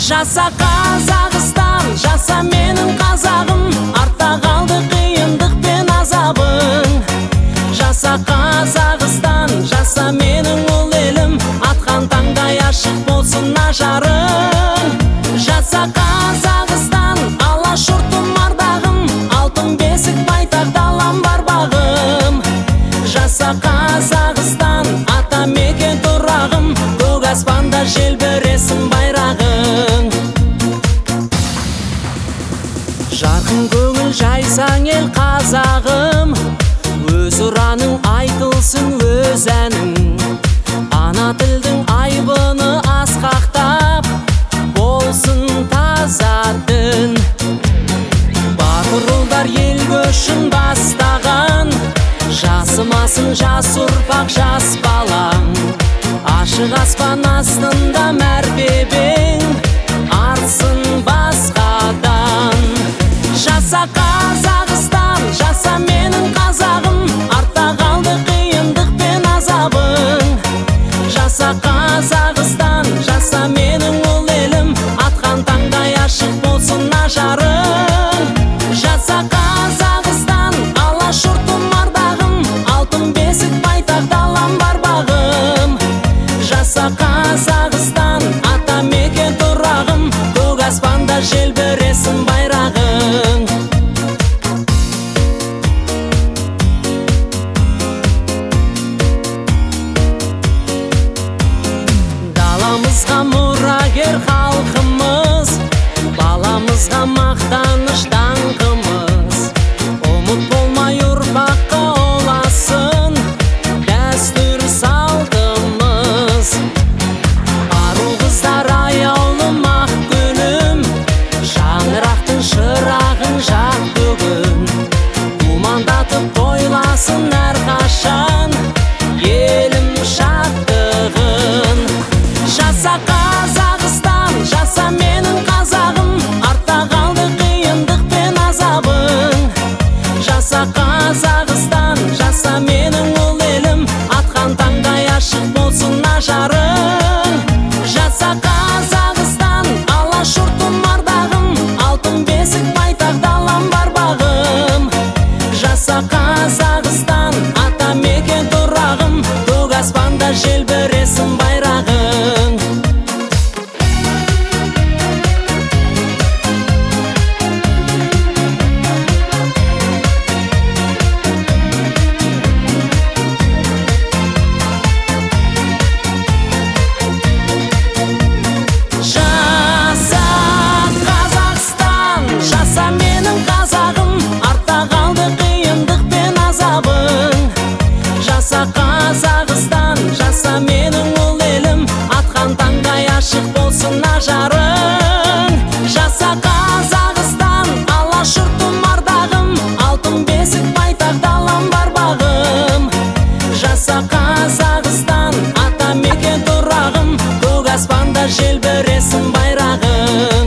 Жаса Қазақстан, жаса менің қазағым, артта қалды қиындық пен азабың. Жаса Қазақстан, жаса менің ұл елім, атқан таңдай ашық болсын ажарың. Жаса Қазақстан, алашұртым ардағым, алтын бесік байтақ далам бар бағым. Жаса Қазақстан, ата мекен тұрағым, көк аспанда желбіресін байрағың. Жарқын көңіл жайсаң ел қазағым, өз ұраның айтылсын өз әнің. Ана тілдің айбыны асқақтап, болсын таза дін. Батыр ұлдар ел көшін бастаған, жасымасын жас ұрпақ жас балаң. Ашық аспан астында мәртебең артсын басқадан. Жаса Қазақстан, жаса менің қазағым, артта қалды қиындық пен азабың. Жаса Қазақстан, жаса менің ұл елім, атқан таңдай ашық болсын ажарың. Жаса Қазақстан, алашұртым ардағым, алтын бесік байтақ далам бар бағым. Жаса Қазақстан, ата мекен тұрағым, көк аспанда желбіресін байрағың. Даламызға мұрагер халқымыз, баламызға мақтаныш даңқымыз. Ұмыт болмай ұрпаққа оласын дәстүр салтымыз. Ару қыздар аяулым ақ күнім, шаңырақтың шырағын жақ бүгін. Думандатып тойласын әрқашан елім шаттығын. Жаса Қазақстан, жаса менің қазағым, артта қалды қиындық пен азабың. Жаса Қазақстан, жаса менің ұл елім, атқан таңдай ашық болсын ажарың. Жаса Қазақстан, алашұртым ардағым, алтын бесік байтақ далам бар бағым. Жаса Қазақстан, ата мекен тұрағым, көк аспанда желбіресін байрағың. Жаса Қазақстан, жаса менің қазағым, артта қалды қиындық пен азабың. Жаса Қазақстан, жаса менің ұл елім, атқан таңдай ашық болсын ажарың. Жаса Қазақстан, алашұртым ардағым, алтын бесік байтақ далам бар бағым. Жаса Қазақстан, ата мекен тұрағым, көк аспанда желбіресін байрағың.